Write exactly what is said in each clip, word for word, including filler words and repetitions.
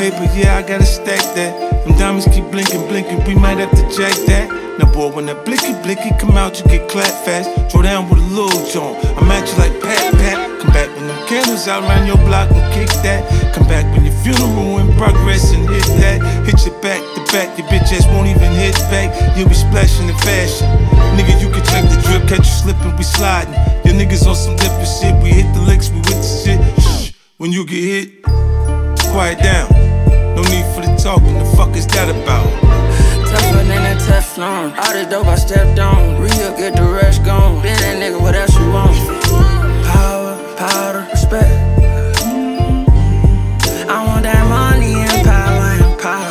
paper, yeah, I gotta stack that. Them diamonds keep blinking, blinking, we might have to jack that. Now boy, when that blicky blicky come out, you get clapped fast. Throw down with a little joint, I'm at you like pat pat. Come back when them candles out around your block and kick that. Come back when your funeral in progress and hit that. Hit your back to back, your bitch ass won't even hit back. You'll be splashing in fashion. Nigga, you can check the drip, catch you slipping, we sliding. Your niggas on some different shit, we hit the licks, we with the shit. Shh, when you get hit, quiet down. No need for the talking, the fuck is that about? Tougher than that Teflon. All this dope I stepped on. Real, get the rest gone. Been that nigga, what else you want? Power, powder, respect. I want that money and power and power.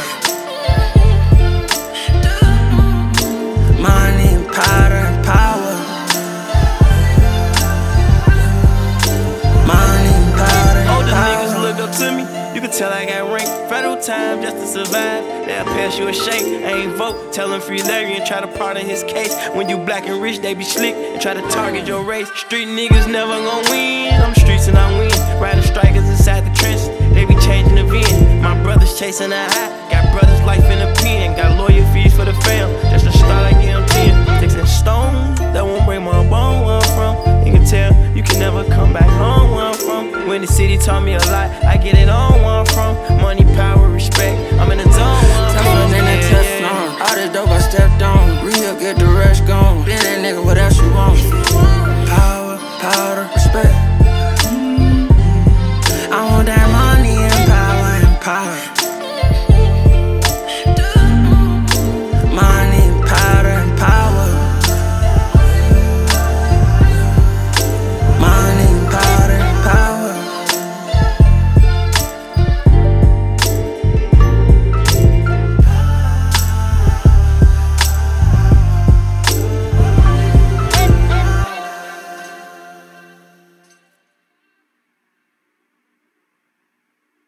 Money and powder and power. Money and powder and Older power. niggas look up to me. You can tell I got rank. Federal time just to survive. They'll pass you a shake. I ain't vote. Tell him free Larry and try to pardon his case. When you black and rich, they be slick and try to target your race. Street niggas never gon' win. I'm streets and I win. Riding strikers inside the trenches. They be changing the VIN. My brothers chasing a high. Got brothers life in a pen. Got lawyer fees for the fam. Just to start, I give them ten. Sticks and stones. That won't break my bone where I'm from. You can tell you can never come back home where I'm from. When the city taught me a lot, I get it on where I'm from. Money, power.